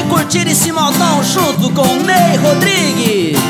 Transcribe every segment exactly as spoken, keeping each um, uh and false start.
curtir esse modão junto com Ney Rodrigues.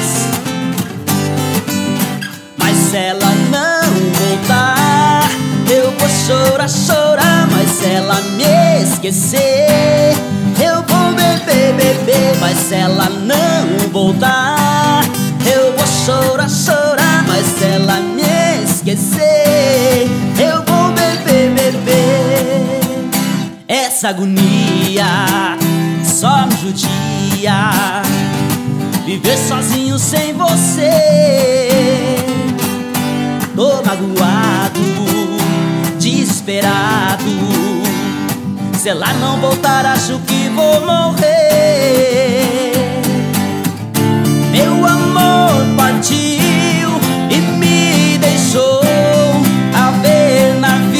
Mas se ela não voltar, eu vou chorar, chorar. Mas se ela me esquecer, eu vou beber, beber. Mas se ela não voltar, eu vou chorar, chorar. Mas se ela me esquecer, eu vou beber, beber. Essa agonia só me judia, viver sozinho sem você. Tô magoado, desesperado. Se ela não voltar, acho que vou morrer. Meu amor partiu e me deixou a ver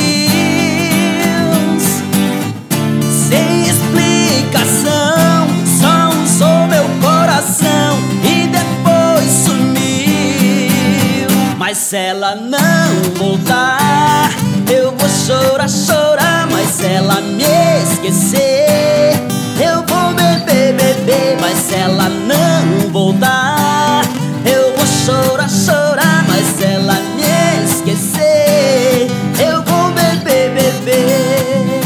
navios sem explicação. Só usou meu coração e depois sumiu. Mas se ela não voltar, eu vou chorar, chorar. Mas se ela me esquecer, eu vou beber, beber. Mas se ela não voltar, eu vou chorar, chorar. Mas se ela me esquecer, eu vou beber, beber.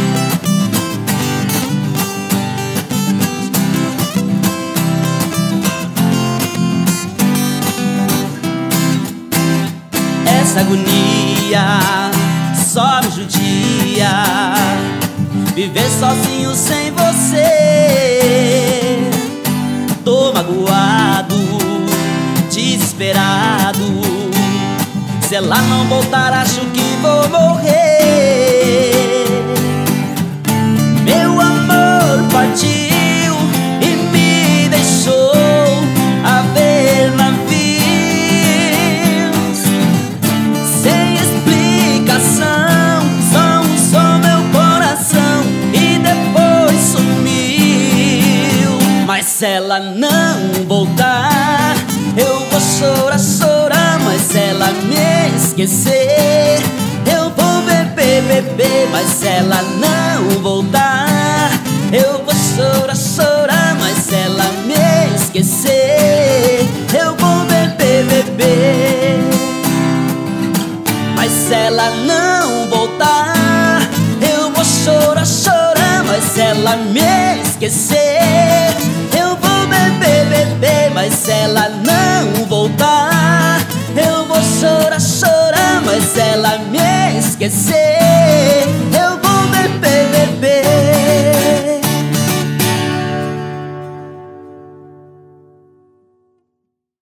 Essa agonia só me judia, viver sozinho sem você. Tô magoado, desesperado. Se ela não voltar, acho que vou morrer. Meu amor partiu e me deixou a ver navios sem explicação. Só usou meu coração e depois sumiu. Mas se ela não voltar, eu vou chorar, chorar. Mas se ela me esquecer, eu vou beber, beber. Mas se ela não voltar, eu vou chorar, chorar. Mas se ela me esquecer, eu vou beber, beber. Mas se ela não voltar, eu vou chorar, chorar. Mas se ela me esquecer, eu vou beber, beber. Mas se ela não voltar, eu vou chorar, chorar. Mas se ela me esquecer,